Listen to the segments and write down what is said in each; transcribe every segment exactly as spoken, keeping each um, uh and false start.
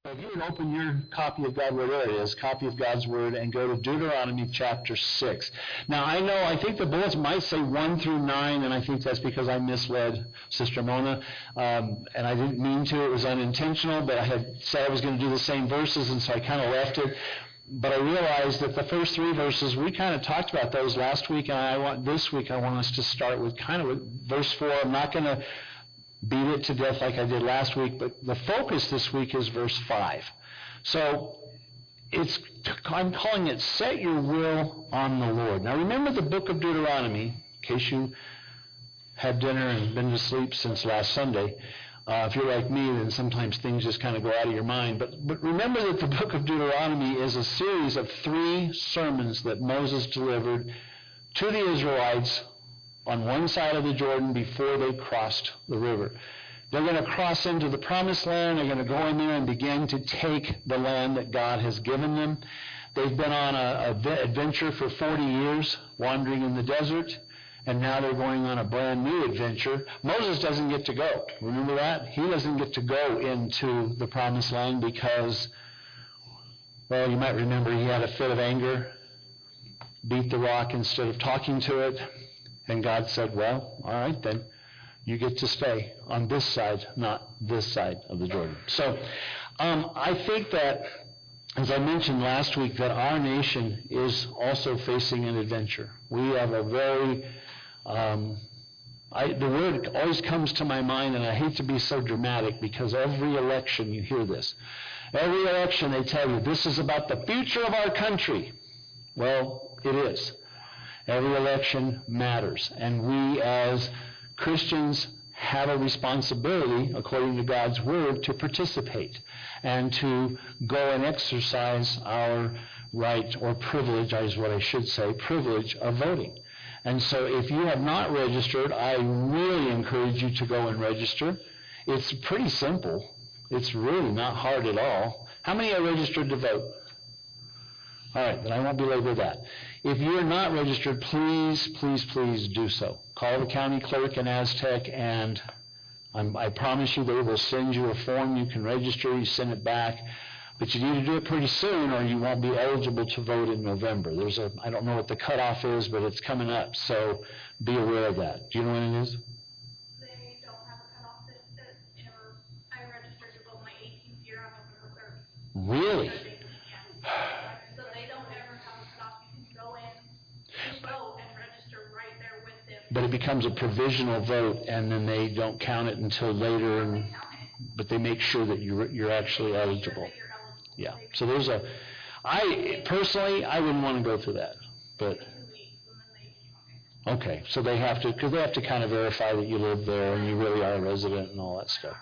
So if you would open your copy of God's Word, there it is, copy of God's Word, and go to Deuteronomy chapter six. Now, I know, I think the bullets might say one through nine, and I think that's because I misled Sister Mona, um, and I didn't mean to. It was unintentional, but I had said I was going to do the same verses, and so I kind of left it. But I realized that the first three verses, we kind of talked about those last week, and I want this week I want us to start with kind of with verse four. I'm not going to beat it to death like I did last week, but the focus this week is verse five. So it's I'm calling it Set Your Will on the Lord. Now remember the book of Deuteronomy, in case you had dinner and been to sleep since last Sunday. Uh, if you're like me, then sometimes things just kind of go out of your mind. But, but remember that the book of Deuteronomy is a series of three sermons that Moses delivered to the Israelites on one side of the Jordan before they crossed the river. They're going to cross into the promised land. They're going to go in there and begin to take the land that God has given them. They've been on an adventure for forty years, wandering in the desert, and now they're going on a brand new adventure. Moses doesn't get to go. Remember that? He doesn't get to go into the promised land because, well, you might remember he had a fit of anger, beat the rock instead of talking to it. And God said, well, all right then, you get to stay on this side, not this side of the Jordan. So um, I think that, as I mentioned last week, that our nation is also facing an adventure. We have a very, um, I, the word always comes to my mind, and I hate to be so dramatic because every election you hear this. Every election they tell you, this is about the future of our country. Well, it is. Every election matters, and we as Christians have a responsibility, according to God's Word, to participate and to go and exercise our right or privilege, is what I should say, privilege of voting. And so if you have not registered, I really encourage you to go and register. It's pretty simple. It's really not hard at all. How many are registered to vote? All right, then I won't belabor that. If you're not registered, please, please, please do so. Call the county clerk in Aztec, and I'm, I promise you they will send you a form. You can register, you send it back. But you need to do it pretty soon or you won't be eligible to vote in November. There's a, I don't know what the cutoff is, but it's coming up, so be aware of that. Do you know when it is? They don't have a cutoff. I registered to vote my eighteenth year on November third. Really? Yeah. So they don't ever have a cutoff. You can go in, vote, and register right there with them. But it becomes a provisional vote, and then they don't count it until later. And, but they make sure that you're you're actually eligible. Yeah. So there's a. I personally, I wouldn't want to go through that, but. Okay, so they have to, because they have to kind of verify that you live there and you really are a resident and all that stuff.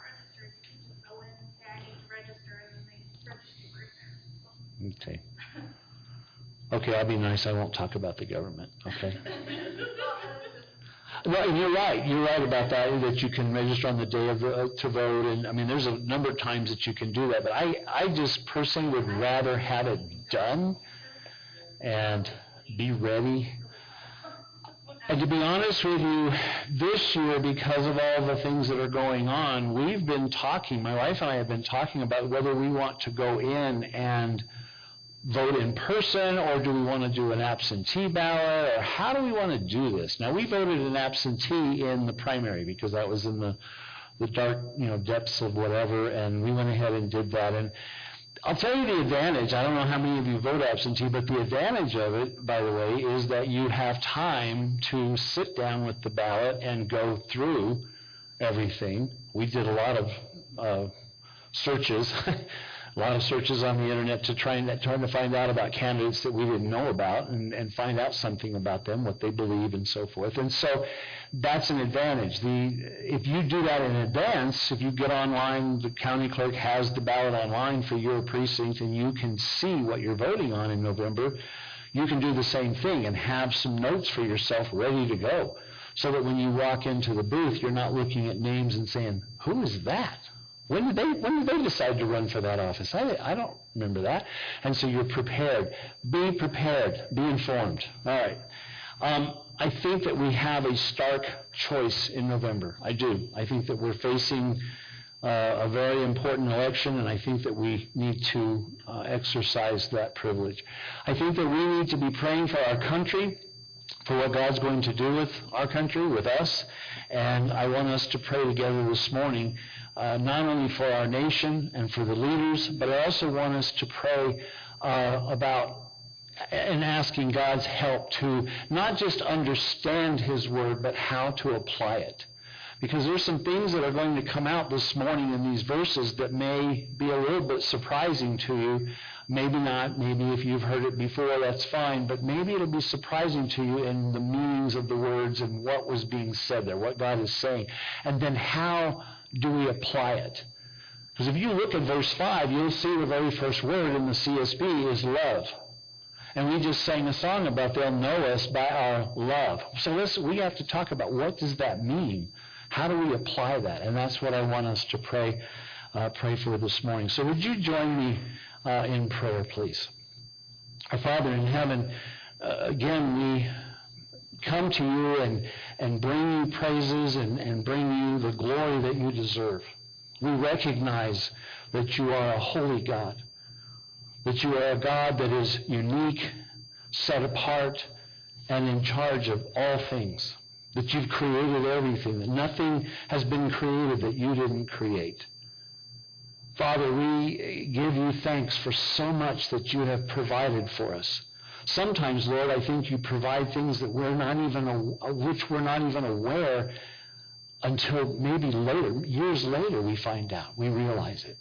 Okay. Okay, I'll be nice. I won't talk about the government. Okay. Well, and you're right. You're right about that, that you can register on the day of the, uh, to vote. And, I mean, there's a number of times that you can do that. But I, I just personally would rather have it done and be ready. And to be honest with you, this year, because of all the things that are going on, we've been talking, my wife and I have been talking about whether we want to go in and vote in person, or do we want to do an absentee ballot, or how do we want to do this? Now, we voted an absentee in the primary because that was in the, the dark, you know, depths of whatever, and we went ahead and did that. And I'll tell you the advantage. I don't know how many of you vote absentee, but the advantage of it, by the way, is that you have time to sit down with the ballot and go through everything. We did a lot of uh, searches, a lot of searches on the internet to try and trying to find out about candidates that we didn't know about and, and find out something about them, what they believe and so forth. And so that's an advantage. The if you do that in advance, if you get online, the county clerk has the ballot online for your precinct and you can see what you're voting on in November, you can do the same thing and have some notes for yourself ready to go so that when you walk into the booth, you're not looking at names and saying, who is that? When did they when did they decide to run for that office? I, I don't remember that. And so you're prepared. Be prepared. Be informed. All right. Um, I think that we have a stark choice in November. I do. I think that we're facing uh, a very important election, and I think that we need to uh, exercise that privilege. I think that we need to be praying for our country, for what God's going to do with our country, with us, and I want us to pray together this morning, uh, not only for our nation and for the leaders, but I also want us to pray uh, about and asking God's help to not just understand His Word, but how to apply it. Because there's some things that are going to come out this morning in these verses that may be a little bit surprising to you. Maybe not. Maybe if you've heard it before, that's fine. But maybe it'll be surprising to you in the meanings of the words and what was being said there, what God is saying. And then how do we apply it? Because if you look at verse five, you'll see the very first word in the C S B is love. And we just sang a song about they'll know us by our love. So listen, we have to talk about what does that mean? How do we apply that? And that's what I want us to pray uh, pray for this morning. So would you join me uh, in prayer, please? Our Father in heaven, uh, again, we come to you and, and bring you praises and, and bring you the glory that you deserve. We recognize that you are a holy God, that you are a God that is unique, set apart, and in charge of all things, that you've created everything, that nothing has been created that you didn't create. Father, we give you thanks for so much that you have provided for us. Sometimes, Lord, I think you provide things that we're not even, of which we're not even aware until maybe later, years later, we find out, we realize it.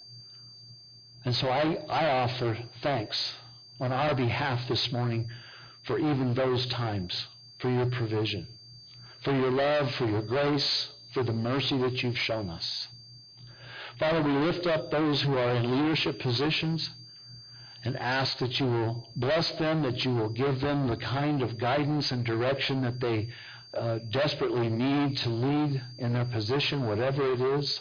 And so I, I offer thanks on our behalf this morning for even those times, for your provision, for your love, for your grace, for the mercy that you've shown us. Father, we lift up those who are in leadership positions and ask that you will bless them, that you will give them the kind of guidance and direction that they uh, desperately need to lead in their position, whatever it is.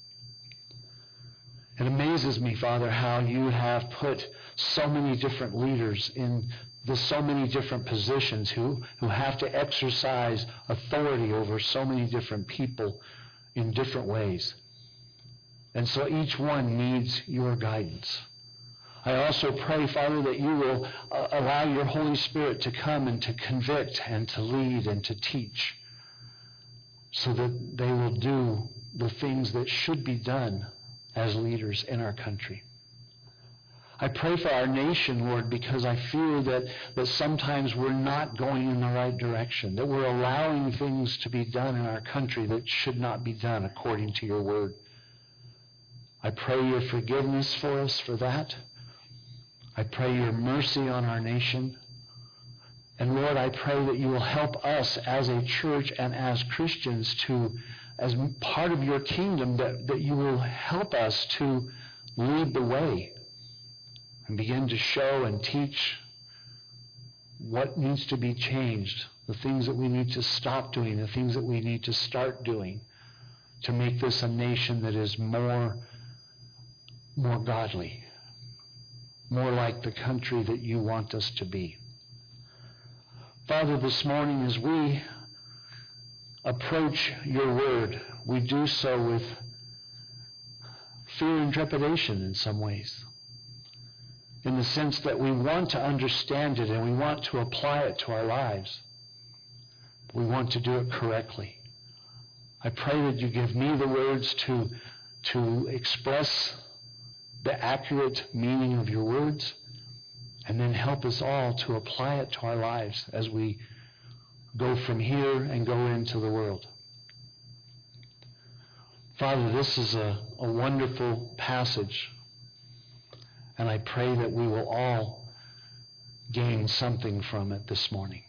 It amazes me, Father, how you have put so many different leaders in the so many different positions who, who have to exercise authority over so many different people in different ways. And so each one needs your guidance. I also pray, Father, that you will uh, allow your Holy Spirit to come and to convict and to lead and to teach so that they will do the things that should be done as leaders in our country. I pray for our nation, Lord, because I fear that, that sometimes we're not going in the right direction, that we're allowing things to be done in our country that should not be done according to your word. I pray your forgiveness for us for that. I pray your mercy on our nation. And Lord, I pray that you will help us as a church and as Christians to, as part of your kingdom, that, that you will help us to lead the way and begin to show and teach what needs to be changed, the things that we need to stop doing, the things that we need to start doing to make this a nation that is more, more godly, more like the country that you want us to be. Father, this morning as we approach your word, we do so with fear and trepidation in some ways, in the sense that we want to understand it and we want to apply it to our lives. We want to do it correctly. I pray that you give me the words to, to express the accurate meaning of your words, and then help us all to apply it to our lives as we go from here and go into the world. Father, this is a, a wonderful passage, and I pray that we will all gain something from it this morning.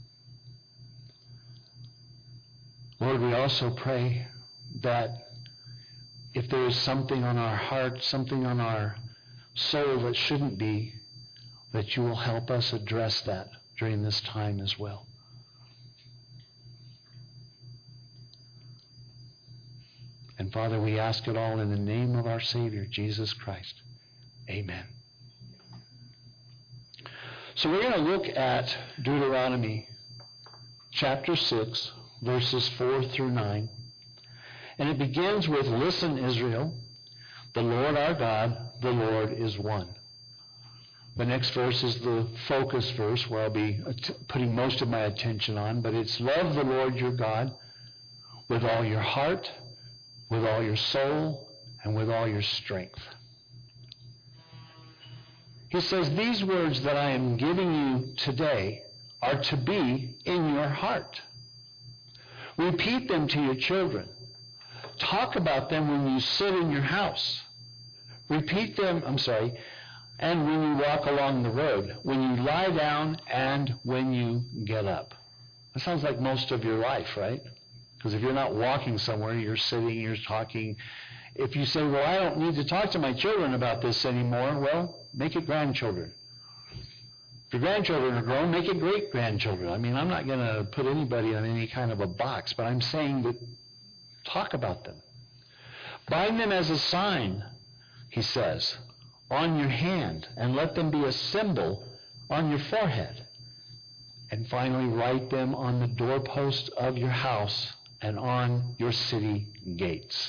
Lord, we also pray that if there is something on our heart, something on our soul that shouldn't be, that you will help us address that during this time as well. And Father, we ask it all in the name of our Savior, Jesus Christ. Amen. So we're going to look at Deuteronomy chapter six, verses four through nine. And it begins with, listen, Israel, the Lord our God, the Lord is one. The next verse is the focus verse where I'll be putting most of my attention on, but it's love the Lord your God with all your heart, with all your soul, and with all your strength. He says, these words that I am giving you today are to be in your heart. Repeat them to your children. Talk about them when you sit in your house. Repeat them, I'm sorry, and when you walk along the road, when you lie down and when you get up. That sounds like most of your life, right? Because if you're not walking somewhere, you're sitting, you're talking. If you say, well, I don't need to talk to my children about this anymore, well, make it grandchildren. If your grandchildren are grown, make it great-grandchildren. I mean, I'm not going to put anybody in any kind of a box, but I'm saying that talk about them. Bind them as a sign, he says, on your hand, and let them be a symbol on your forehead. And finally, write them on the doorpost of your house and on your city gates.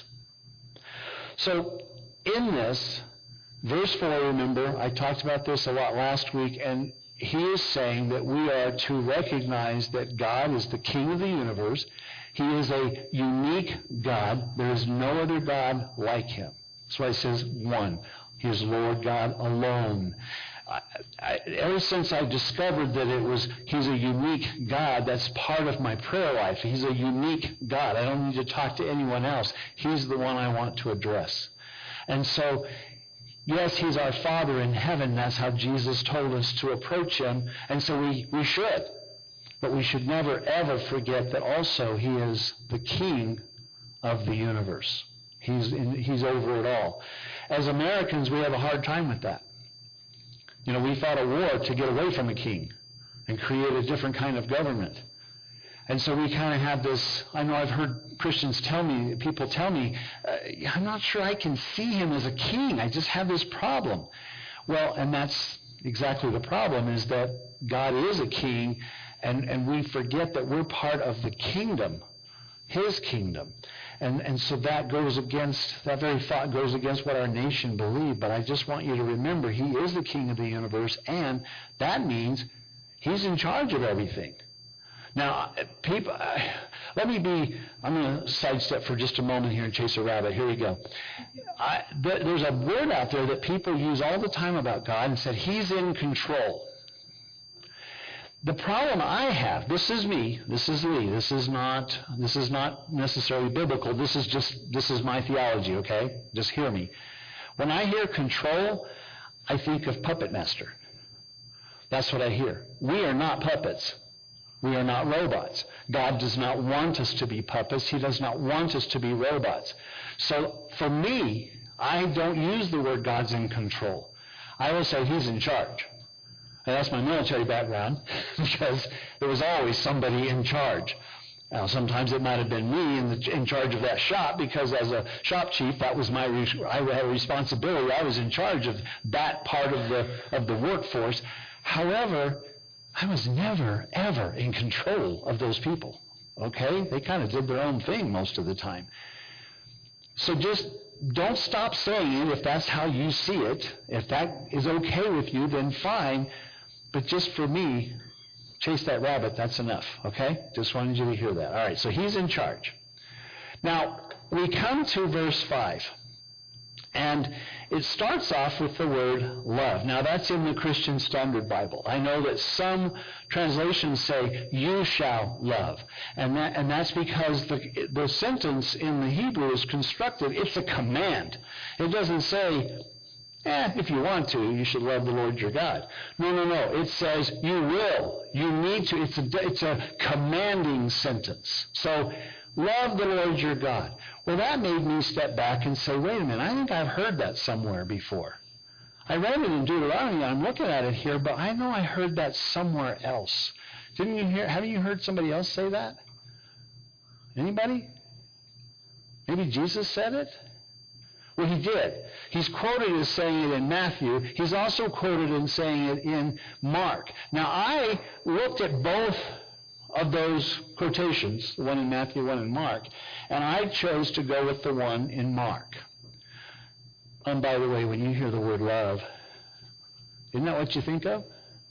So, in this, verse four, remember, I talked about this a lot last week, and he is saying that we are to recognize that God is the King of the universe. He is a unique God. There is no other God like him. That's why it says one. He is Lord God alone. I, I, ever since I discovered that it was he's a unique God, that's part of my prayer life. He's a unique God. I don't need to talk to anyone else. He's the one I want to address. And so, yes, he's our Father in heaven. That's how Jesus told us to approach him. And so we, we should. But we should never, ever forget that also he is the King of the universe. He's, in, he's over it all. As Americans, we have a hard time with that. You know, we fought a war to get away from a king and create a different kind of government. And so we kind of have this, I know I've heard Christians tell me, people tell me, uh, I'm not sure I can see him as a king. I just have this problem. Well, and that's exactly the problem, is that God is a king, and, and we forget that we're part of the kingdom, his kingdom. And, and so that goes against, that very thought goes against what our nation believed. But I just want you to remember, he is the King of the universe, and that means he's in charge of everything. Now, people, uh, let me be, I'm going to sidestep for just a moment here and chase a rabbit. Here we go. I, th- there's a word out there that people use all the time about God and said, he's in control. The problem I have, this is me, this is Lee, this is not, this is not necessarily biblical, this is just, this is my theology, okay? Just hear me. When I hear control, I think of puppet master. That's what I hear. We are not puppets. We are not robots. God does not want us to be puppets. He does not want us to be robots. So for me, I don't use the word God's in control. I will say he's in charge. And that's my military background, because there was always somebody in charge. Now, sometimes it might have been me in, the, in charge of that shop, because as a shop chief, that was my re- I had a responsibility. I was in charge of that part of the of the workforce. However, I was never, ever in control of those people. Okay? They kind of did their own thing most of the time. So just don't stop saying it if that's how you see it. If that is okay with you, then fine. But just for me, chase that rabbit, that's enough. Okay? Just wanted you to hear that. All right, so he's in charge. Now, we come to verse five. And it starts off with the word love. Now, that's in the Christian Standard Bible. I know that some translations say, you shall love. And that, and that's because the, the sentence in the Hebrew is constructed. It's a command. It doesn't say, eh, if you want to, you should love the Lord your God. No, no, no. It says, you will. You need to. It's a, it's a commanding sentence. So, love the Lord your God. Well, that made me step back and say, wait a minute, I think I've heard that somewhere before. I read it in Deuteronomy, I'm looking at it here, but I know I heard that somewhere else. Didn't you hear, haven't you heard somebody else say that? Anybody? Maybe Jesus said it? Well, he did. He's quoted as saying it in Matthew. He's also quoted in saying it in Mark. Now, I looked at both of those quotations, the one in Matthew, one in Mark, and I chose to go with the one in Mark. And by the way, when you hear the word love, isn't that what you think of?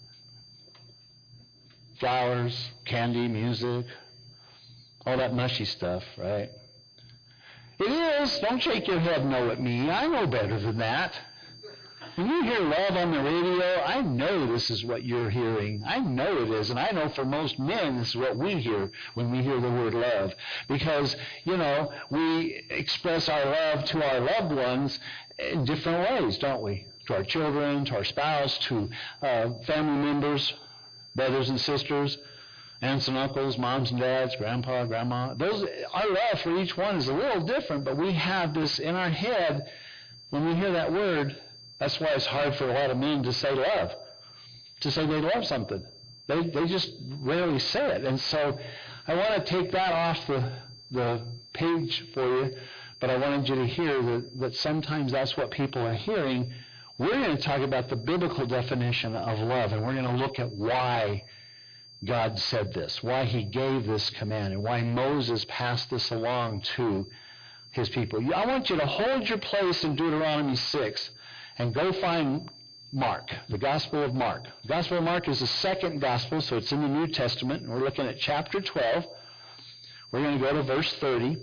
Flowers, candy, music, all that mushy stuff, right? It is. Don't shake your head no at me. I know better than that. When you hear love on the radio, I know this is what you're hearing. I know it is. And I know for most men, this is what we hear when we hear the word love. Because, you know, we express our love to our loved ones in different ways, don't we? To our children, to our spouse, to uh, family members, brothers and sisters, aunts and uncles, moms and dads, grandpa, grandma. Those, our love for each one is a little different, but we have this in our head when we hear that word. That's why it's hard for a lot of men to say love, to say they love something. They they just rarely say it. And so I want to take that off the, the page for you, but I wanted you to hear that, that sometimes that's what people are hearing. We're going to talk about the biblical definition of love, and we're going to look at why God said this, why he gave this command, and why Moses passed this along to his people. I want you to hold your place in Deuteronomy six. And go find Mark, the Gospel of Mark. The Gospel of Mark is the second Gospel, so it's in the New Testament. And we're looking at chapter twelve. We're going to go to verse thirty.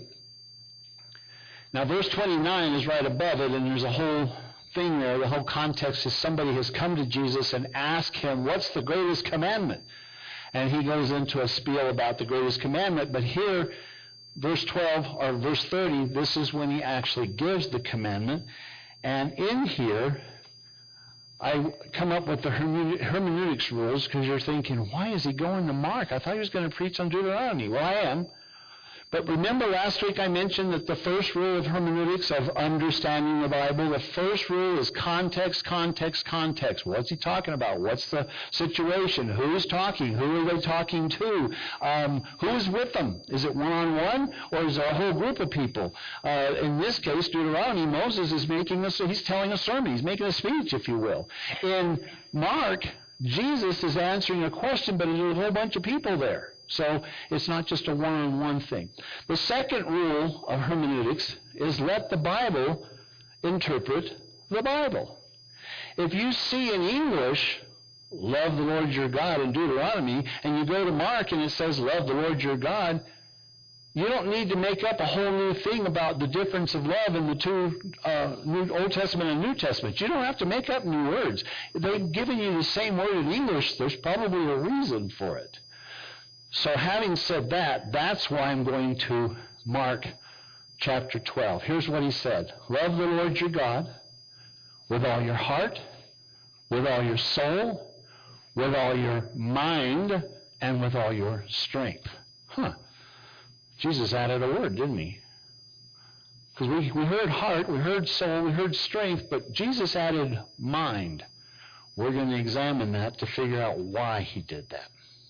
Now, verse twenty-nine is right above it, and there's a whole thing there. The whole context is somebody has come to Jesus and asked him, what's the greatest commandment? And he goes into a spiel about the greatest commandment. But here, verse twelve, or verse thirty, this is when he actually gives the commandment. And in here, I come up with the hermeneutics rules because you're thinking, why is he going to Mark? I thought he was going to preach on Deuteronomy. Well, I am. But remember last week I mentioned that the first rule of hermeneutics, of understanding the Bible, the first rule is context, context, context. What's he talking about? What's the situation? Who's talking? Who are they talking to? Um, who's with them? Is it one-on-one, or is there a whole group of people? Uh, in this case, Deuteronomy, Moses is making a, he's telling a sermon. He's making a speech, if you will. In Mark, Jesus is answering a question, but there's a whole bunch of people there. So it's not just a one-on-one thing. The second rule of hermeneutics is let the Bible interpret the Bible. If you see in English, love the Lord your God in Deuteronomy, and you go to Mark and it says love the Lord your God, you don't need to make up a whole new thing about the difference of love in the two uh, New, Old Testament and New Testament. You don't have to make up new words. They've given you the same word in English. There's probably a reason for it. So having said that, that's why I'm going to Mark chapter twelve. Here's what he said. Love the Lord your God with all your heart, with all your soul, with all your mind, and with all your strength. Huh. Jesus added a word, didn't he? Because we, we heard heart, we heard soul, we heard strength, but Jesus added mind. We're going to examine that to figure out why he did that.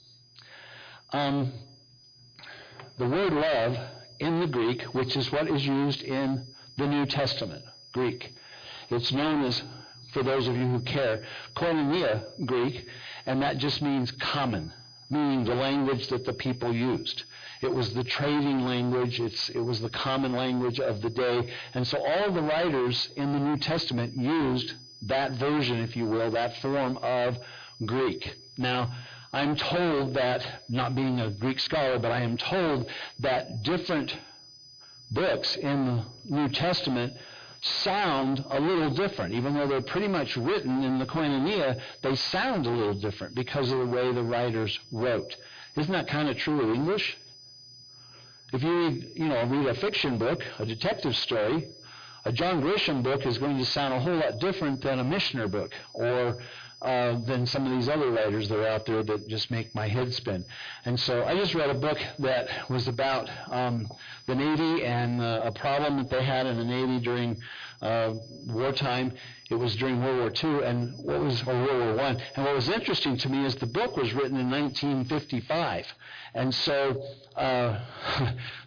Um, the word love in the Greek, which is what is used in the New Testament, Greek. It's known as, for those of you who care, koinonia Greek, and that just means common, meaning the language that the people used. It was the trading language, it's, it was the common language of the day, and so all of the writers in the New Testament used that version, if you will, that form of Greek. Now, I'm told that, not being a Greek scholar, but I am told that different books in the New Testament sound a little different. Even though they're pretty much written in the koinonia, they sound a little different because of the way the writers wrote. Isn't that kind of true of English? If you read, you know, read a fiction book, a detective story, a John Grisham book is going to sound a whole lot different than a Mishner book, or Uh, than some of these other writers that are out there that just make my head spin. And so I just read a book that was about um, the Navy and uh, a problem that they had in the Navy during uh, wartime. It was during World War Two and what was or World War One. And what was interesting to me is the book was written in nineteen fifty-five. And so uh,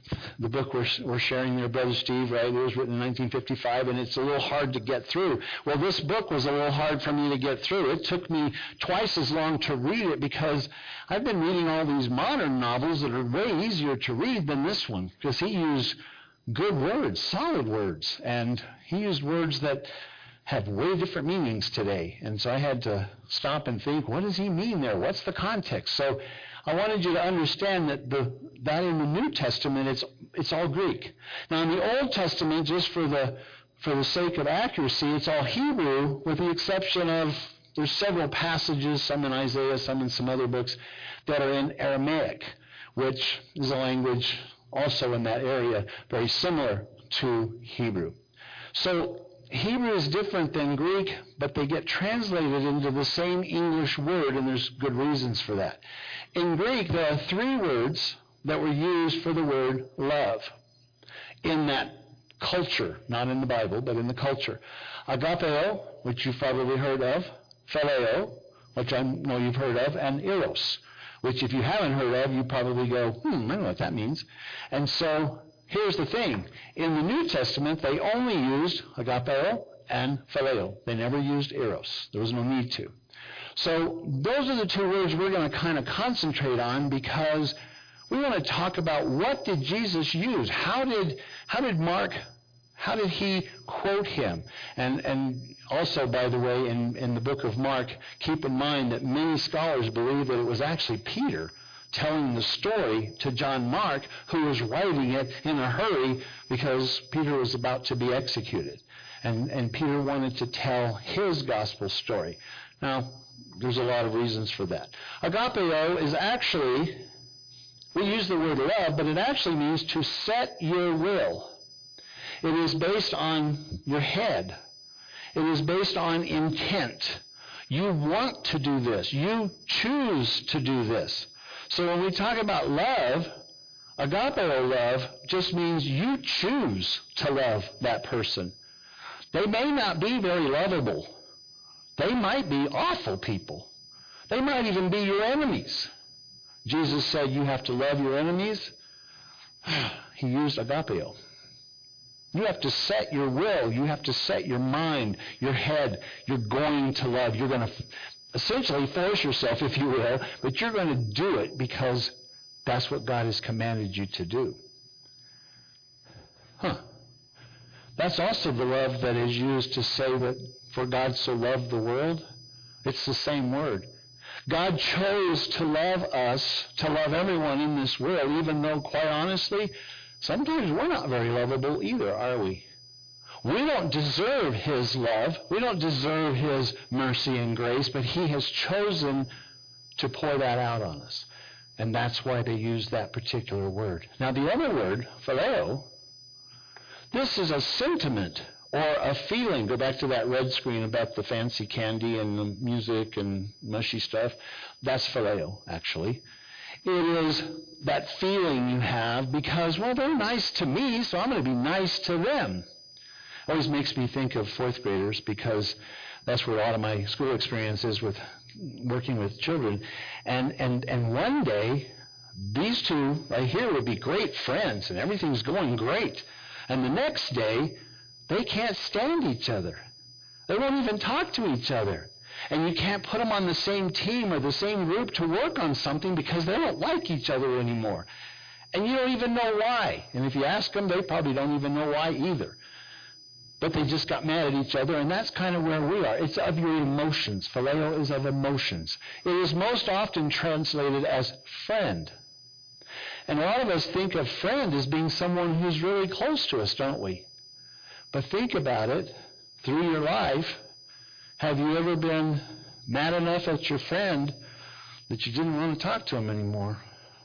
the book we're, we're sharing there, Brother Steve, right? It was written in nineteen fifty-five, and it's a little hard to get through. Well, this book was a little hard for me to get through. It took me twice as long to read it because I've been reading all these modern novels that are way easier to read than this one, because he used good words, solid words, and he used words that have way different meanings today. And so I had to stop and think, what does he mean there? What's the context? So I wanted you to understand that the that in the New Testament, it's it's all Greek. Now in the Old Testament, just for the for the sake of accuracy, it's all Hebrew, with the exception of there's several passages, some in Isaiah, some in some other books, that are in Aramaic, which is a language also in that area, very similar to Hebrew. So Hebrew is different than Greek, but they get translated into the same English word, and there's good reasons for that. In Greek, there are three words that were used for the word love in that culture, not in the Bible, but in the culture. Agapeo, which you've probably heard of, phileo, which I know you've heard of, and eros, which if you haven't heard of, you probably go, hmm, I don't know what that means. And so here's the thing. In the New Testament, they only used agapeo and phileo. They never used eros. There was no need to. So those are the two words we're going to kind of concentrate on, because we want to talk about what did Jesus use? How did how did Mark, how did he quote him? And and also, by the way, in, in the book of Mark, keep in mind that many scholars believe that it was actually Peter telling the story to John Mark, who was writing it in a hurry because Peter was about to be executed. And, and Peter wanted to tell his gospel story. Now, there's a lot of reasons for that. Agapeo is actually, we use the word love, but it actually means to set your will. It is based on your head. It is based on intent. You want to do this. You choose to do this. So when we talk about love, agapeo love just means you choose to love that person. They may not be very lovable. They might be awful people. They might even be your enemies. Jesus said you have to love your enemies. He used agapeo. You have to set your will. You have to set your mind, your head. You're going to love. You're going to essentially force yourself, if you will, but you're going to do it because that's what God has commanded you to do. Huh. That's also the love that is used to say that for God so loved the world. It's the same word. God chose to love us, to love everyone in this world, even though, quite honestly, sometimes we're not very lovable either, are we? We don't deserve his love. We don't deserve his mercy and grace, but he has chosen to pour that out on us. And that's why they use that particular word. Now, the other word, phileo, this is a sentiment or a feeling. Go back to that red screen about the fancy candy and the music and mushy stuff. That's phileo, actually. It is that feeling you have because, well, they're nice to me, so I'm going to be nice to them. Always makes me think of fourth graders because that's where a lot of my school experience is with working with children. And and and one day, these two right here would be great friends and everything's going great. And the next day, they can't stand each other. They won't even talk to each other. And you can't put them on the same team or the same group to work on something because they don't like each other anymore. And you don't even know why. And if you ask them, they probably don't even know why either. But they just got mad at each other, and that's kind of where we are. It's of your emotions. Phileo is of emotions. It is most often translated as friend. And a lot of us think of friend as being someone who's really close to us, don't we? But think about it. Through your life, have you ever been mad enough at your friend that you didn't want to talk to him anymore?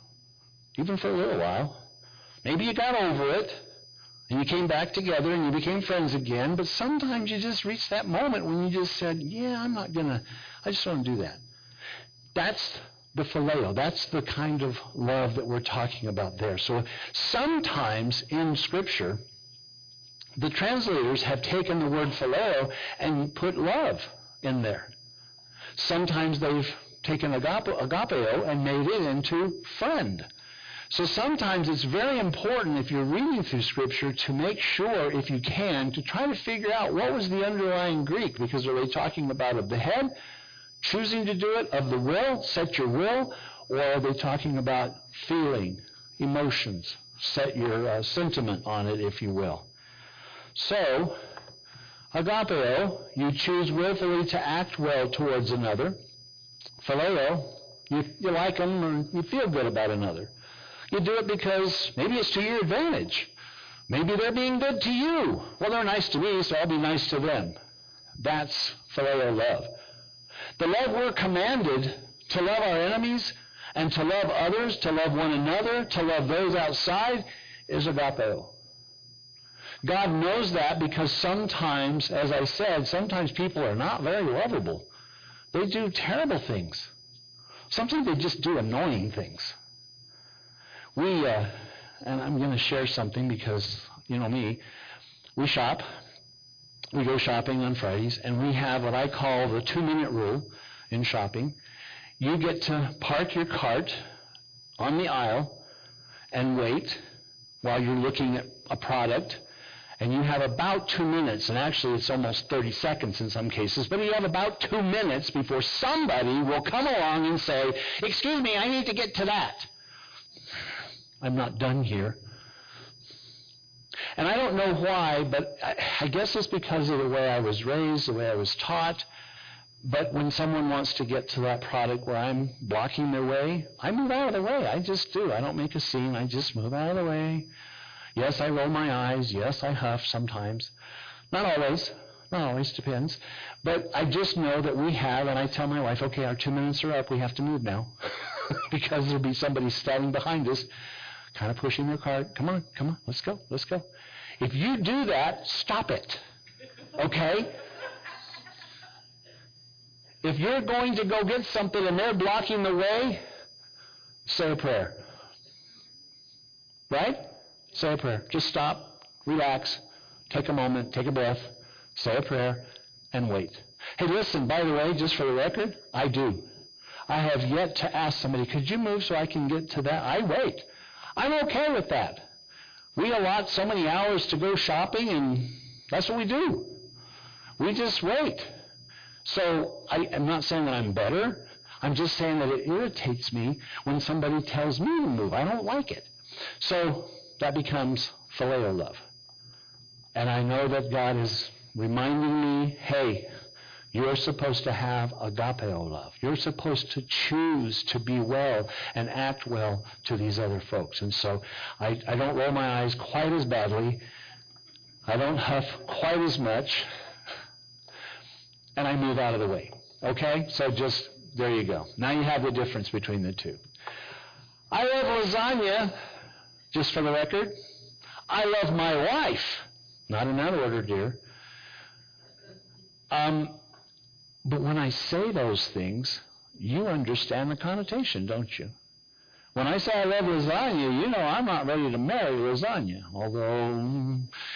Even for a little while. Maybe you got over it. And you came back together and you became friends again, but sometimes you just reach that moment when you just said, yeah, I'm not going to, I just don't do that. That's the phileo. That's the kind of love that we're talking about there. So sometimes in Scripture, the translators have taken the word phileo and put love in there. Sometimes they've taken agape, agapeo and made it into friend. So sometimes it's very important if you're reading through Scripture to make sure, if you can, to try to figure out what was the underlying Greek, because are they talking about of the head, choosing to do it, of the will, set your will, or are they talking about feeling, emotions, set your uh, sentiment on it, if you will. So, agapeo, you choose willfully to act well towards another. Phileo, you, you like them or you feel good about another. You do it because maybe it's to your advantage. Maybe they're being good to you. Well, they're nice to me, so I'll be nice to them. That's phileo love. The love we're commanded to love our enemies and to love others, to love one another, to love those outside, is agapeo. God knows that because sometimes, as I said, sometimes people are not very lovable. They do terrible things. Sometimes they just do annoying things. We, uh, and I'm going to share something because, you know me, we shop. We go shopping on Fridays, and we have what I call the two-minute rule in shopping. You get to park your cart on the aisle and wait while you're looking at a product, and you have about two minutes, and actually it's almost thirty seconds in some cases, but you have about two minutes before somebody will come along and say, "Excuse me, I need to get to that. I'm not done here." And I don't know why, but I, I guess it's because of the way I was raised, the way I was taught. But when someone wants to get to that product where I'm blocking their way, I move out of the way. I just do. I don't make a scene. I just move out of the way. Yes, I roll my eyes. Yes, I huff sometimes. Not always. Not always. Depends. But I just know that we have, and I tell my wife, okay, our two minutes are up. We have to move now. Because there'll be somebody standing behind us, kind of pushing their cart. Come on, come on, let's go, let's go. If you do that, stop it. Okay? If you're going to go get something and they're blocking the way, say a prayer. Right? Say a prayer. Just stop, relax, take a moment, take a breath, say a prayer, and wait. Hey, listen, by the way, just for the record, I do. I have yet to ask somebody, could you move so I can get to that? I wait. I'm okay with that. We allot so many hours to go shopping, and that's what we do. We just wait. So I, I'm not saying that I'm better. I'm just saying that it irritates me when somebody tells me to move. I don't like it. So that becomes phileo love. And I know that God is reminding me, hey, you're supposed to have agapeo love. You're supposed to choose to be well and act well to these other folks. And so I, I don't roll my eyes quite as badly. I don't huff quite as much. And I move out of the way. Okay? So just, there you go. Now you have the difference between the two. I love lasagna, just for the record. I love my wife. Not in that order, dear. Um... But when I say those things, you understand the connotation, don't you? When I say I love lasagna, you know I'm not ready to marry lasagna. Although,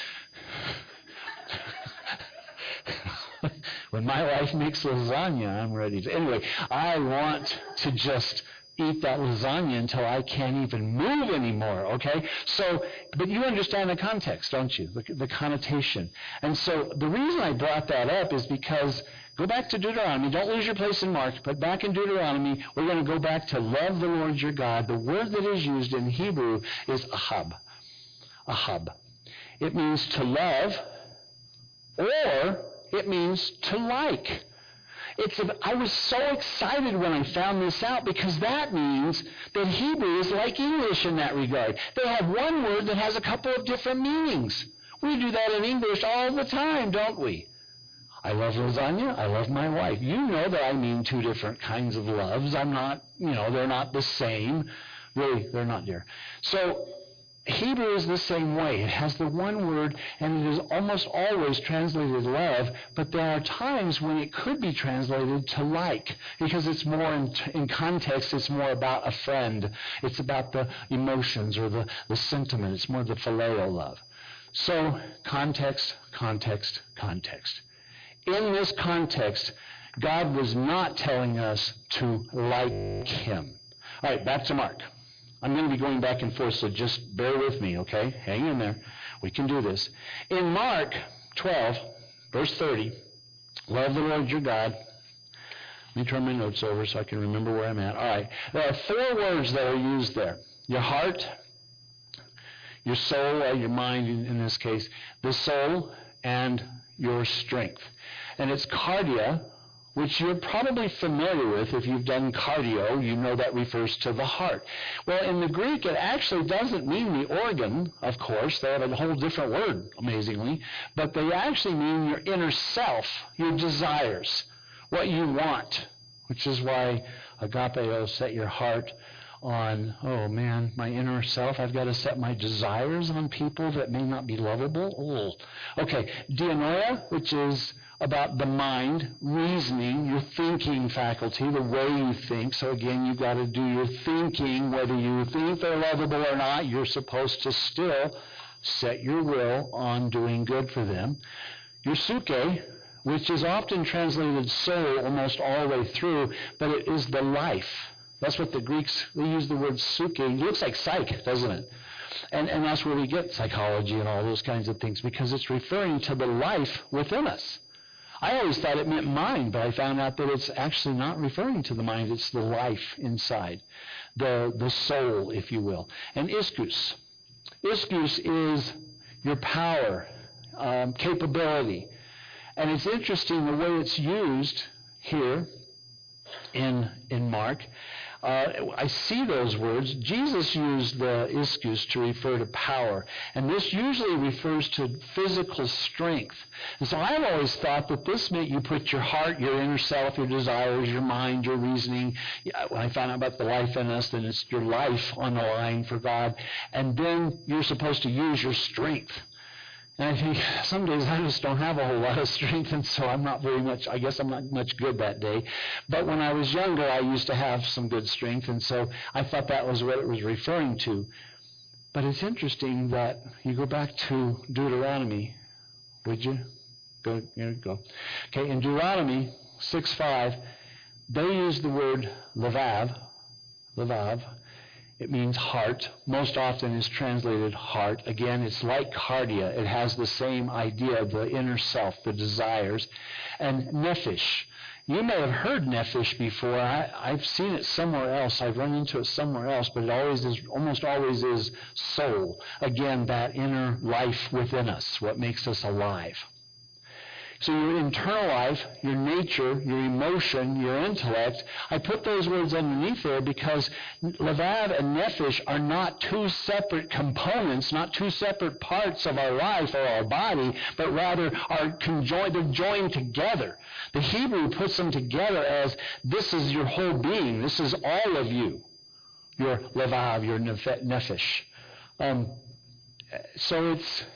when my wife makes lasagna, I'm ready to. Anyway, I want to just eat that lasagna until I can't even move anymore, okay? So, but you understand the context, don't you? The, the connotation. And so the reason I brought that up is because go back to Deuteronomy. Don't lose your place in Mark, but back in Deuteronomy, we're going to go back to love the Lord your God. The word that is used in Hebrew is ahab. Ahab. It means to love, or it means to like. It's a, I was so excited when I found this out because that means that Hebrew is like English in that regard. They have one word that has a couple of different meanings. We do that in English all the time, don't we? I love lasagna. I love my wife. You know that I mean two different kinds of loves. I'm not, you know, they're not the same. Really, they're not, dear. So Hebrew is the same way. It has the one word, and it is almost always translated love, but there are times when it could be translated to like, because it's more in, in context, it's more about a friend. It's about the emotions or the, the sentiment. It's more the phileo love. So context, context, context. In this context, God was not telling us to like him. All right, back to Mark. I'm going to be going back and forth, so just bear with me, okay? Hang in there. We can do this. In Mark twelve, verse thirty, love the Lord your God. Let me turn my notes over so I can remember where I'm at. All right. There are four words that are used there. Your heart, your soul, or your mind in, in this case, the soul, and your strength. And it's cardia, which you're probably familiar with. If you've done cardio, you know that refers to the heart. Well, in the Greek, it actually doesn't mean the organ, of course. They have a whole different word, amazingly. But they actually mean your inner self, your desires, what you want, which is why agapeo, set your heart on, oh man, my inner self. I've got to set my desires on people that may not be lovable. Oh. Okay, dianoia, which is about the mind, reasoning, your thinking faculty, the way you think. So again, you've got to do your thinking. Whether you think they're lovable or not, you're supposed to still set your will on doing good for them. Your suke, which is often translated soul almost all the way through, but it is the life. That's what the Greeks, they use the word suke. It looks like psych, doesn't it? And, and that's where we get psychology and all those kinds of things, because it's referring to the life within us. I always thought it meant mind, but I found out that it's actually not referring to the mind. It's the life inside, the, the soul, if you will. And ischus. Ischus is your power, um, capability. And it's interesting the way it's used here in, in Mark. Uh, I see those words. Jesus used the ischus to refer to power, and this usually refers to physical strength. And so I've always thought that this meant you put your heart, your inner self, your desires, your mind, your reasoning. When I found out about the life in us, then it's your life on the line for God, and then you're supposed to use your strength. And I think some days I just don't have a whole lot of strength, and so I'm not very much, I guess I'm not much good that day. But when I was younger, I used to have some good strength, and so I thought that was what it was referring to. But it's interesting that you go back to Deuteronomy, would you? Go, here you go. Okay, in Deuteronomy six five, they use the word levav, levav. It means heart. Most often is translated heart. Again, it's like cardia. It has the same idea, the inner self, the desires. And nephesh. You may have heard nephesh before. I, I've seen it somewhere else. I've run into it somewhere else, but it always is, almost always is soul. Again, that inner life within us, what makes us alive. So your internal life, your nature, your emotion, your intellect, I put those words underneath there because levav and nephesh are not two separate components, not two separate parts of our life or our body, but rather are conjoined, they're joined together. The Hebrew puts them together as this is your whole being. This is all of you, your levav, your nephesh. Um, so it's...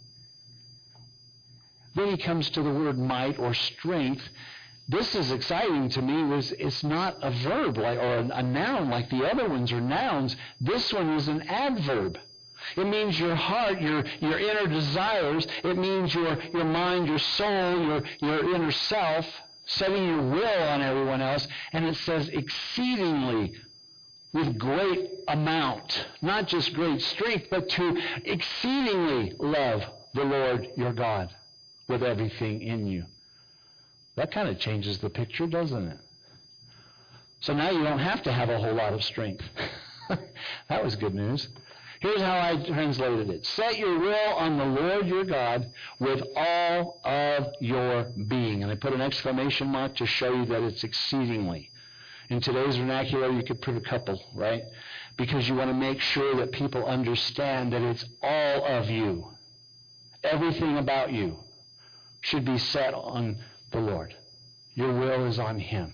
Then he comes to the word might or strength. This is exciting to me. It's, it's not a verb like, or a, a noun like the other ones are nouns. This one is an adverb. It means your heart, your, your inner desires. It means your, your mind, your soul, your, your inner self, setting your will on everyone else. And it says exceedingly, with great amount. Not just great strength, but to exceedingly love the Lord your God with everything in you. That kind of changes the picture, doesn't it? So now you don't have to have a whole lot of strength. That was good news. Here's how I translated it. Set your will on the Lord your God with all of your being. And I put an exclamation mark to show you that it's exceedingly. In today's vernacular, you could put a couple, right? Because you want to make sure that people understand that it's all of you. Everything about you should be set on the Lord. Your will is on Him.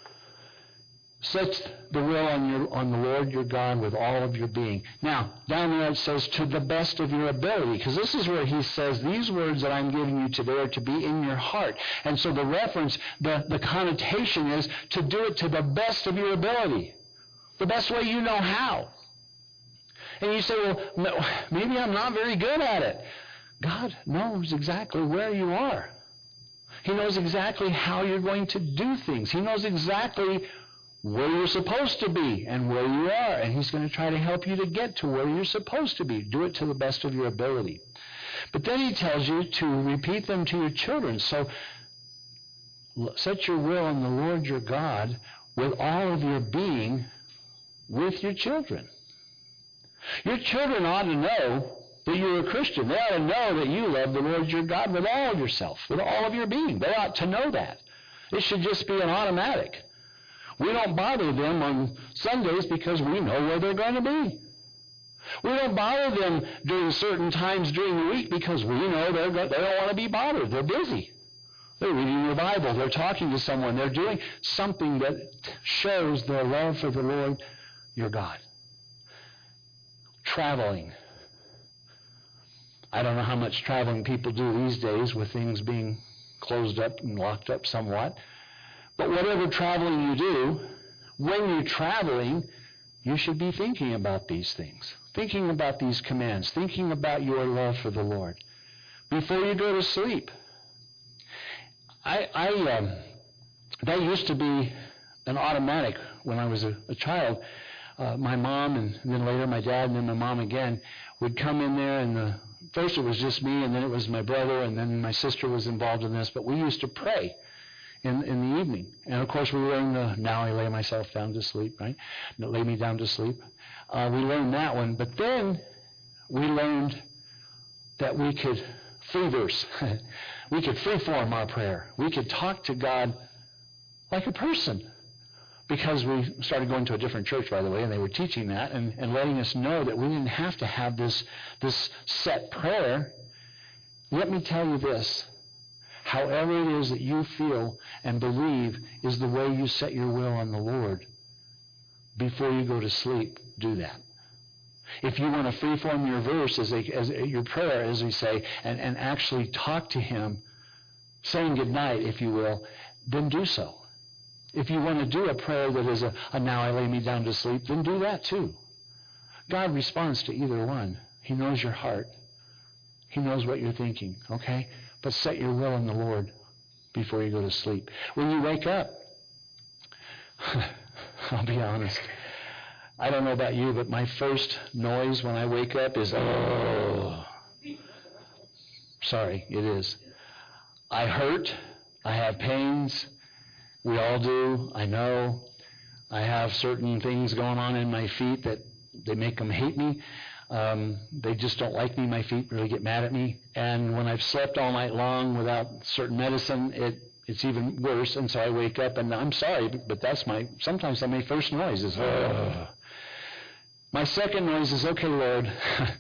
Set the will on your on the Lord your God with all of your being. Now, down there it says, to the best of your ability, because this is where he says, these words that I'm giving you today are to be in your heart. And so the reference, the, the connotation is to do it to the best of your ability. The best way you know how. And you say, well, no, maybe I'm not very good at it. God knows exactly where you are. He knows exactly how you're going to do things. He knows exactly where you're supposed to be and where you are. And he's going to try to help you to get to where you're supposed to be. Do it to the best of your ability. But then he tells you to repeat them to your children. So set your will on the Lord your God with all of your being with your children. Your children ought to know that you're a Christian. They ought to know that you love the Lord your God with all of yourself, with all of your being. They ought to know that. It should just be an automatic. We don't bother them on Sundays because we know where they're going to be. We don't bother them during certain times during the week because we know they're go- they don't want to be bothered. They're busy. They're reading the Bible. They're talking to someone. They're doing something that shows their love for the Lord your God. Traveling. I don't know how much traveling people do these days with things being closed up and locked up somewhat. But whatever traveling you do, when you're traveling, you should be thinking about these things, thinking about these commands, thinking about your love for the Lord before you go to sleep. I, I um, that used to be an automatic when I was a, a child. Uh, my mom and then later my dad and then my mom again would come in there, and the, first it was just me, and then it was my brother, and then my sister was involved in this. But we used to pray in in the evening, and of course we learned the "Now I lay myself down to sleep," right? Lay me down to sleep. Uh, we learned that one, but then we learned that we could free verse. We could freeform our prayer. We could talk to God like a person. Because we started going to a different church, by the way, and they were teaching that and, and letting us know that we didn't have to have this, this set prayer. Let me tell you this. However it is that you feel and believe is the way you set your will on the Lord, before you go to sleep, do that. If you want to freeform your verse, as, a, as a, your prayer, as we say, and, and actually talk to Him, saying goodnight, if you will, then do so. If you want to do a prayer that is a, a "now I lay me down to sleep," then do that too. God responds to either one. He knows your heart. He knows what you're thinking, okay? But set your will on the Lord before you go to sleep. When you wake up, I'll be honest, I don't know about you, but my first noise when I wake up is, oh. Sorry, it is. I hurt. I have pains. We all do. I know. I have certain things going on in my feet that they make them hate me. Um, they just don't like me. My feet really get mad at me. And when I've slept all night long without certain medicine, it it's even worse. And so I wake up, and I'm sorry, but that's my, sometimes that's my first noise is, oh. My second noise is, okay, Lord,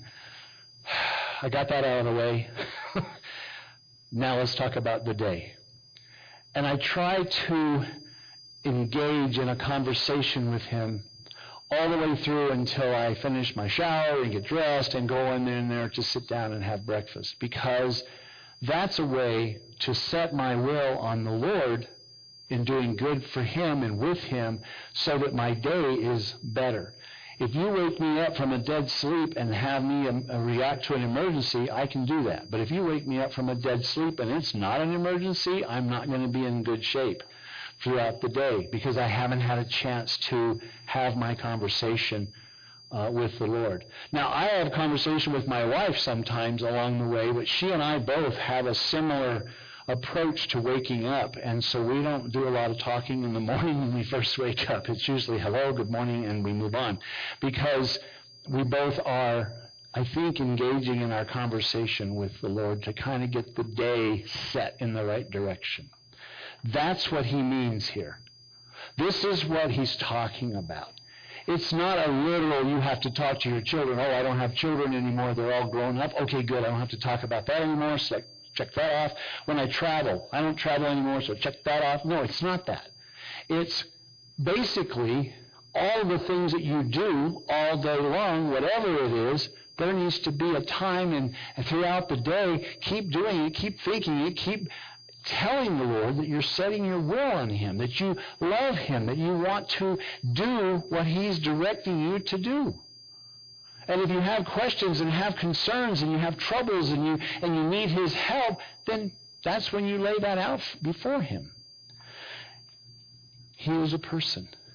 I got that out of the way. Now let's talk about the day. And I try to engage in a conversation with Him all the way through until I finish my shower and get dressed and go in there, in there to sit down and have breakfast. Because that's a way to set my will on the Lord in doing good for Him and with Him so that my day is better. If you wake me up from a dead sleep and have me um, uh, react to an emergency, I can do that. But if you wake me up from a dead sleep and it's not an emergency, I'm not going to be in good shape throughout the day because I haven't had a chance to have my conversation uh, with the Lord. Now, I have conversation with my wife sometimes along the way, but she and I both have a similar approach to waking up, and so we don't do a lot of talking in the morning when we first wake up. It's usually hello, good morning, and we move on, because we both are, I think, engaging in our conversation with the Lord to kind of get the day set in the right direction. That's what He means here. This is what He's talking about. It's not a literal, you have to talk to your children. Oh, I don't have children anymore. They're all grown up. Okay, good. I don't have to talk about that anymore. So check that off. When I travel, I don't travel anymore, so check that off. No, it's not that. It's basically all the things that you do all day long, whatever it is, there needs to be a time and, and throughout the day, keep doing it, keep thinking it, keep telling the Lord that you're setting your will on Him, that you love Him, that you want to do what He's directing you to do. And if you have questions and have concerns and you have troubles and you and you need His help, then that's when you lay that out before Him. He is a person.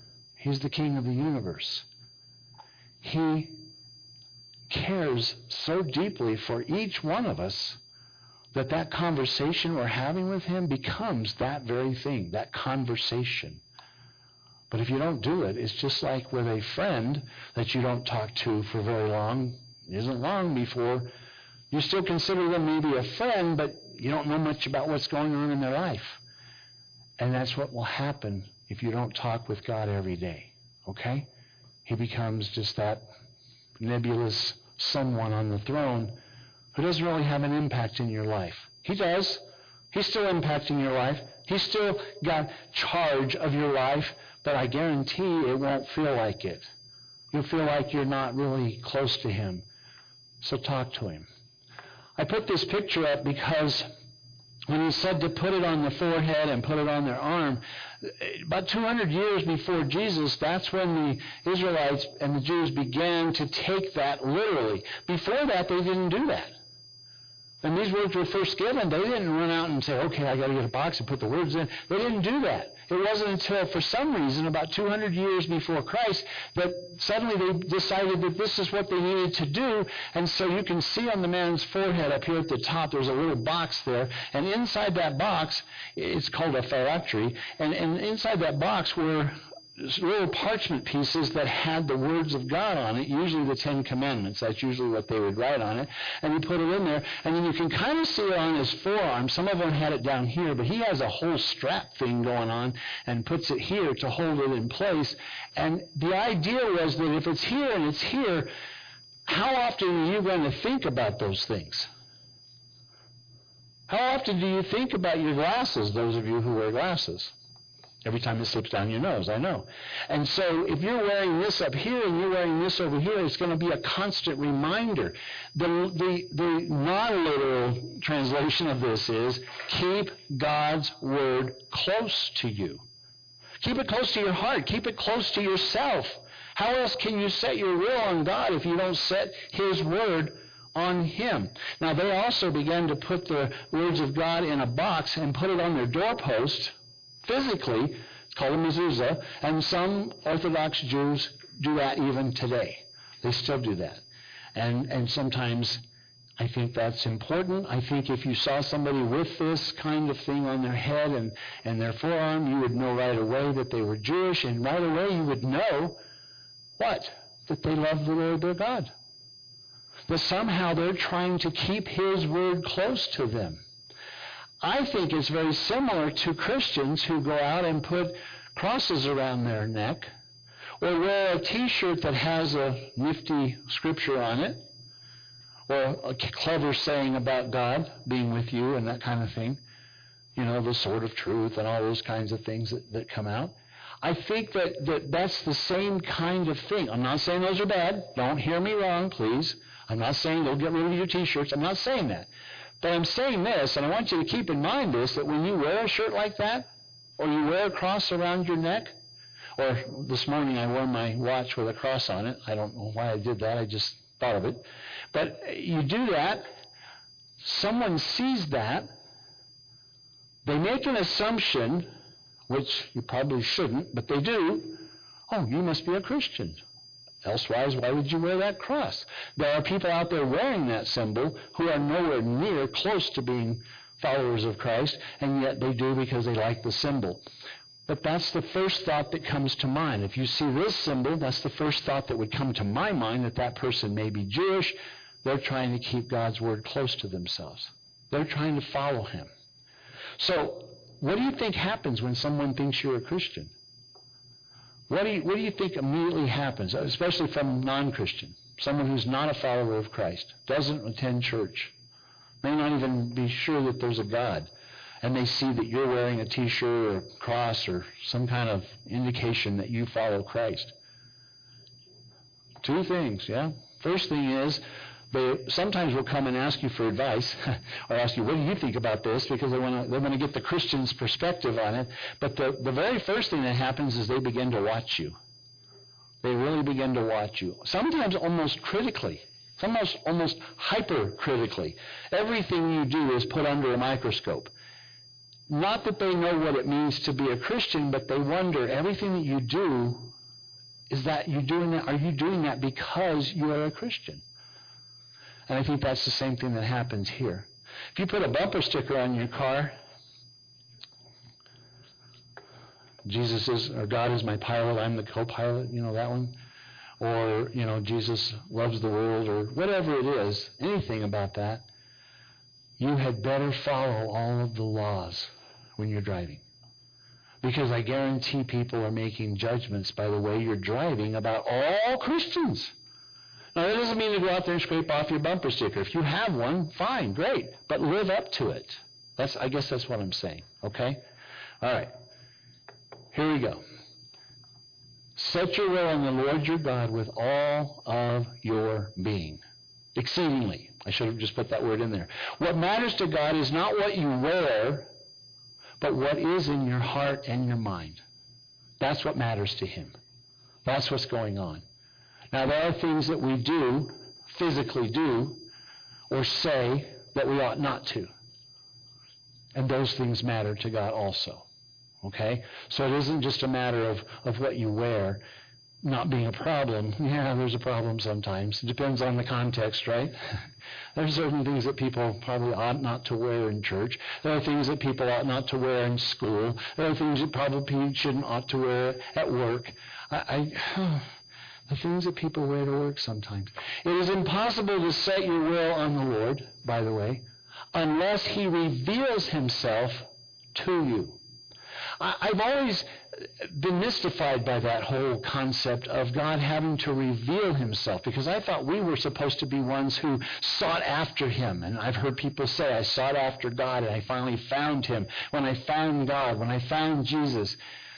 He's the King of the universe. He cares so deeply for each one of us that that conversation we're having with him becomes that very thing, that conversation. But if you don't do it, it's just like with a friend that you don't talk to for very long. It isn't long before you still consider them maybe a friend, but you don't know much about what's going on in their life. And that's what will happen if you don't talk with God every day, okay? He becomes just that nebulous someone on the throne who doesn't really have an impact in your life. He does. He's still impacting your life. He's still got charge of your life, but I guarantee it won't feel like it. You'll feel like you're not really close to him. So talk to him. I put this picture up because when he said to put it on the forehead and put it on their arm, about two hundred years before Jesus, that's when the Israelites and the Jews began to take that literally. Before that, they didn't do that. When these words were first given, they didn't run out and say, okay, I got to get a box and put the words in. They didn't do that. It wasn't until, for some reason, about two hundred years before Christ, that suddenly they decided that this is what they needed to do. And so you can see on the man's forehead up here at the top, there's a little box there. And inside that box, it's called a phylactery. And, and inside that box were little parchment pieces that had the words of God on it, usually the Ten Commandments. That's usually what they would write on it. And you put it in there, and then you can kind of see it on his forearm. Some of them had it down here, but he has a whole strap thing going on and puts it here to hold it in place. And the idea was that if it's here and it's here, how often are you going to think about those things? How often do you think about your glasses, those of you who wear glasses? Every time it slips down your nose, I know. And so if you're wearing this up here and you're wearing this over here, it's going to be a constant reminder. The, the, the non-literal translation of this is, keep God's word close to you. Keep it close to your heart. Keep it close to yourself. How else can you set your will on God if you don't set his word on him? Now, they also began to put the words of God in a box and put it on their doorpost. Physically, it's called a mezuzah, and some Orthodox Jews do that even today. They still do that. And and sometimes I think that's important. I think if you saw somebody with this kind of thing on their head and, and their forearm, you would know right away that they were Jewish, and right away you would know, what? That they love the Lord their God. That somehow they're trying to keep his word close to them. I think it's very similar to Christians who go out and put crosses around their neck, or wear a T-shirt that has a nifty scripture on it, or a clever saying about God being with you and that kind of thing. You know, the sword of truth and all those kinds of things that, that come out. I think that, that that's the same kind of thing. I'm not saying those are bad. Don't hear me wrong, please. I'm not saying don't get rid of your T-shirts. I'm not saying that. But I'm saying this, and I want you to keep in mind this, that when you wear a shirt like that, or you wear a cross around your neck, or this morning I wore my watch with a cross on it. I don't know why I did that. I just thought of it. But you do that, someone sees that, they make an assumption, which you probably shouldn't, but they do. Oh, you must be a Christian. Elsewise, why would you wear that cross? There are people out there wearing that symbol who are nowhere near close to being followers of Christ, and yet they do because they like the symbol. But that's the first thought that comes to mind. If you see this symbol, that's the first thought that would come to my mind, that that person may be Jewish. They're trying to keep God's word close to themselves. They're trying to follow him. So, what do you think happens when someone thinks you're a Christian? What do you, what do you think immediately happens, especially from a non-Christian, someone who's not a follower of Christ, doesn't attend church, may not even be sure that there's a God, and they see that you're wearing a T-shirt or a cross or some kind of indication that you follow Christ? Two things, yeah? First thing is, they sometimes will come and ask you for advice, or ask you, what do you think about this? Because they want to they want to get the Christian's perspective on it. But the, the very first thing that happens is they begin to watch you. They really begin to watch you. Sometimes almost critically. Almost, almost hyper-critically. Everything you do is put under a microscope. Not that they know what it means to be a Christian, but they wonder, everything that you do, is that you doing that? Are you doing that because you are a Christian? And I think that's the same thing that happens here. If you put a bumper sticker on your car, Jesus is, or God is my pilot, I'm the co-pilot, you know, that one. Or, you know, Jesus loves the world, or whatever it is, anything about that, you had better follow all of the laws when you're driving. Because I guarantee people are making judgments by the way you're driving about all Christians. Now, that doesn't mean to go out there and scrape off your bumper sticker. If you have one, fine, great. But live up to it. That's, I guess that's what I'm saying, okay? All right. Here we go. Set your will on the Lord your God with all of your being. Exceedingly. I should have just put that word in there. What matters to God is not what you wear, but what is in your heart and your mind. That's what matters to him. That's what's going on. Now, there are things that we do, physically do, or say that we ought not to. And those things matter to God also. Okay? So it isn't just a matter of, of what you wear not being a problem. Yeah, there's a problem sometimes. It depends on the context, right? There's certain things that people probably ought not to wear in church. There are things that people ought not to wear in school. There are things that probably shouldn't ought to wear at work. I, I the things that people wear to work sometimes. It is impossible to set your will on the Lord, by the way, unless he reveals himself to you. I've always been mystified by that whole concept of God having to reveal himself, because I thought we were supposed to be ones who sought after him. And I've heard people say, I sought after God and I finally found him. When I found God, when I found Jesus.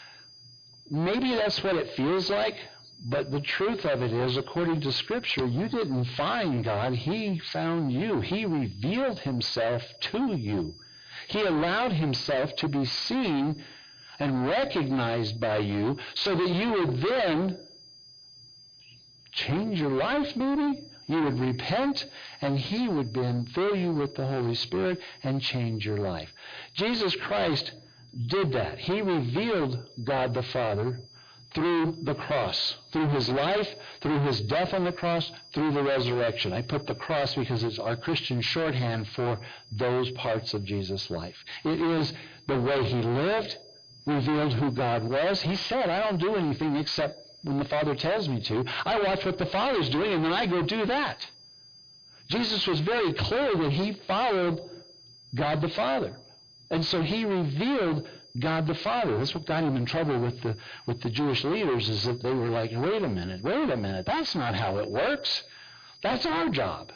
Maybe that's what it feels like, but the truth of it is, according to Scripture, you didn't find God. He found you. He revealed himself to you. He allowed himself to be seen and recognized by you so that you would then change your life, maybe. You would repent, and he would then fill you with the Holy Spirit and change your life. Jesus Christ did that. He revealed God the Father through the cross, through his life, through his death on the cross, through the resurrection. I put the cross because it's our Christian shorthand for those parts of Jesus' life. It is the way he lived, revealed who God was. He said, I don't do anything except when the Father tells me to. I watch what the Father's doing, and then I go do that. Jesus was very clear that he followed God the Father. And so he revealed God the Father. That's what got him in trouble with the with the Jewish leaders, is that they were like, wait a minute, wait a minute, that's not how it works. That's our job.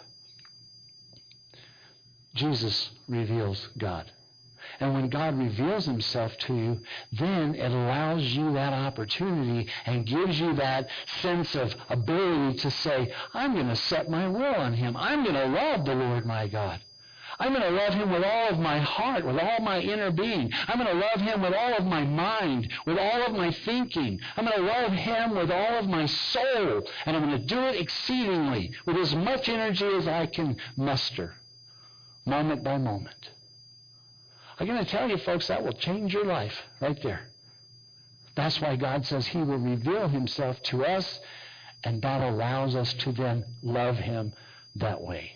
Jesus reveals God. And when God reveals himself to you, then it allows you that opportunity and gives you that sense of ability to say, I'm going to set my will on him. I'm going to love the Lord my God. I'm going to love him with all of my heart, with all my inner being. I'm going to love him with all of my mind, with all of my thinking. I'm going to love him with all of my soul. And I'm going to do it exceedingly, with as much energy as I can muster, moment by moment. I'm going to tell you, folks, that will change your life right there. That's why God says he will reveal himself to us, and that allows us to then love him that way.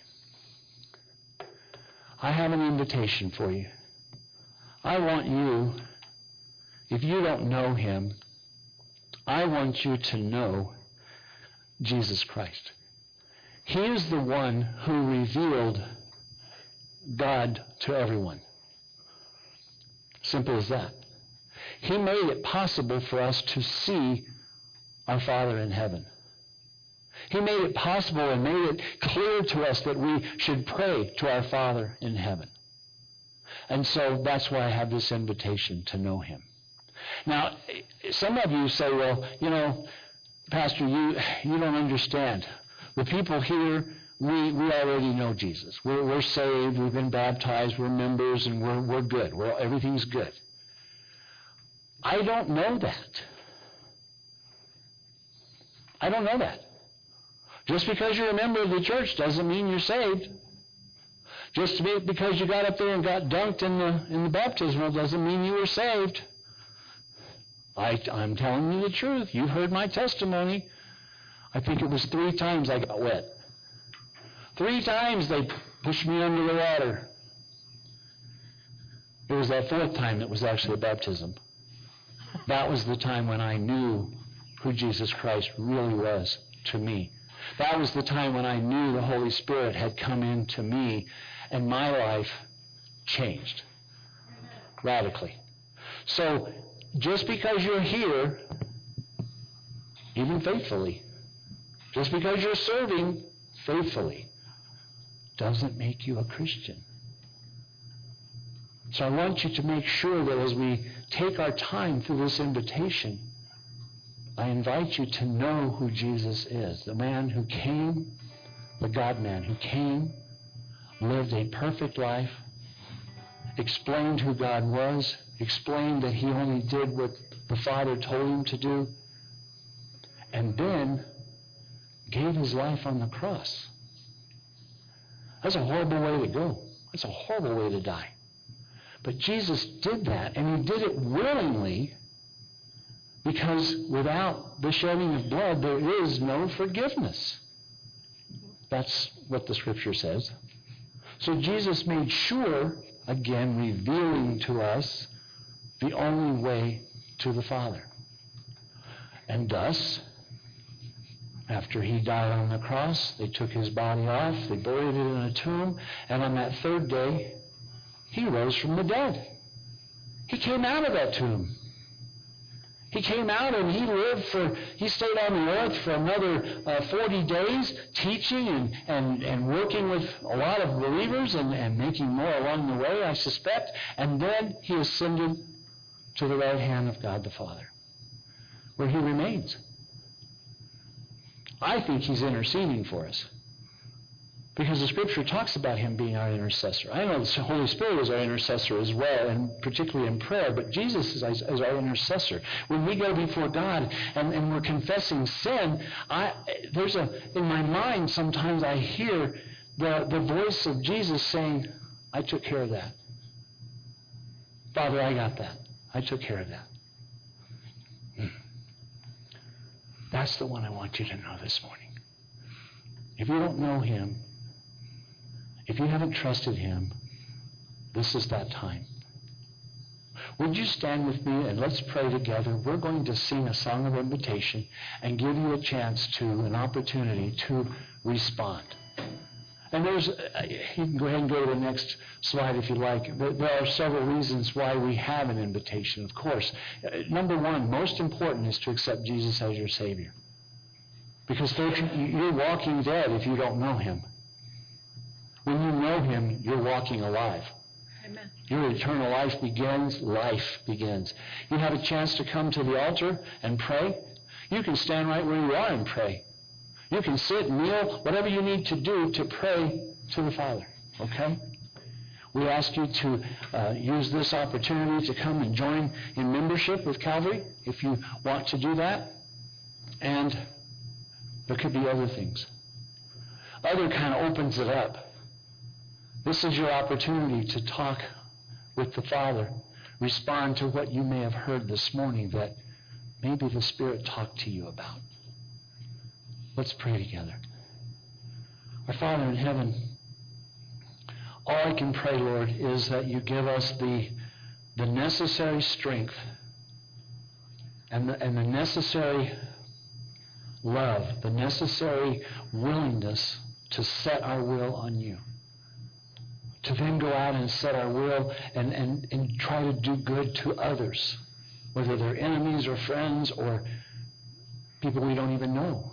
I have an invitation for you. I want you, if you don't know him, I want you to know Jesus Christ. He is the one who revealed God to everyone. Simple as that. He made it possible for us to see our Father in heaven. He made it possible and made it clear to us that we should pray to our Father in heaven. And so that's why I have this invitation to know him. Now, some of you say, well, you know, Pastor, you you don't understand. The people here, we, we already know Jesus. We're, we're saved, we've been baptized, we're members, and we're, we're good. We're, everything's good. I don't know that. I don't know that. Just because you're a member of the church doesn't mean you're saved. Just because you got up there and got dunked in the in the baptismal doesn't mean you were saved. I, I'm telling you the truth. You've heard my testimony. I think it was three times I got wet. Three times they pushed me under the water. It was that fourth time that was actually a baptism. That was the time when I knew who Jesus Christ really was to me. That was the time when I knew the Holy Spirit had come into me and my life changed radically. So just because you're here, even faithfully, just because you're serving faithfully, doesn't make you a Christian. So I want you to make sure that as we take our time through this invitation, I invite you to know who Jesus is, the man who came, the God-man who came, lived a perfect life, explained who God was, explained that he only did what the Father told him to do, and then gave his life on the cross. That's a horrible way to go. That's a horrible way to die. But Jesus did that, and he did it willingly, because without the shedding of blood, there is no forgiveness. That's what the Scripture says. So Jesus made sure, again, revealing to us the only way to the Father. And thus, after he died on the cross, they took his body off, they buried it in a tomb, and on that third day, he rose from the dead. He came out of that tomb. He came out and he lived for, he stayed on the earth for another uh, forty days, teaching and, and, and working with a lot of believers and, and making more along the way, I suspect. And then he ascended to the right hand of God the Father, where he remains. I think he's interceding for us, because the Scripture talks about him being our intercessor. I know the Holy Spirit is our intercessor as well, and particularly in prayer, but Jesus is, is our intercessor. When we go before God and, and we're confessing sin, I, there's a, in my mind sometimes I hear the, the voice of Jesus saying, I took care of that. Father, I got that. I took care of that. Hmm. That's the one I want you to know this morning. If you don't know him, if you haven't trusted him, this is that time. Would you stand with me and let's pray together? We're going to sing a song of invitation and give you a chance to, an opportunity to respond. And there's, uh, you can go ahead and go to the next slide if you like. There, there are several reasons why we have an invitation, of course. Uh, number one, most important, is to accept Jesus as your Savior. Because you're walking dead if you don't know him. When you know him, you're walking alive. Amen. Your eternal life begins, life begins. You have a chance to come to the altar and pray. You can stand right where you are and pray. You can sit, kneel, whatever you need to do to pray to the Father. Okay? We ask you to uh, use this opportunity to come and join in membership with Calvary if you want to do that. And there could be other things. Other kind of opens it up. This is your opportunity to talk with the Father. Respond to what you may have heard this morning that maybe the Spirit talked to you about. Let's pray together. Our Father in heaven, all I can pray, Lord, is that you give us the, the necessary strength and the, and the necessary love, the necessary willingness to set our will on you. To then go out and set our will and, and, and try to do good to others, whether they're enemies or friends or people we don't even know.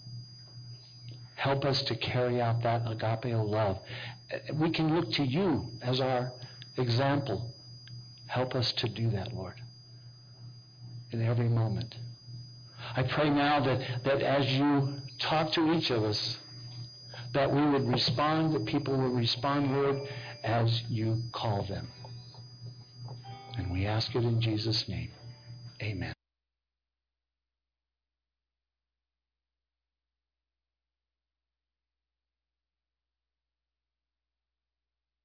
Help us to carry out that agape love. We can look to you as our example. Help us to do that, Lord, in every moment. I pray now that, that as you talk to each of us, that we would respond, that people will respond, Lord, as you call them. And we ask it in Jesus' name. Amen.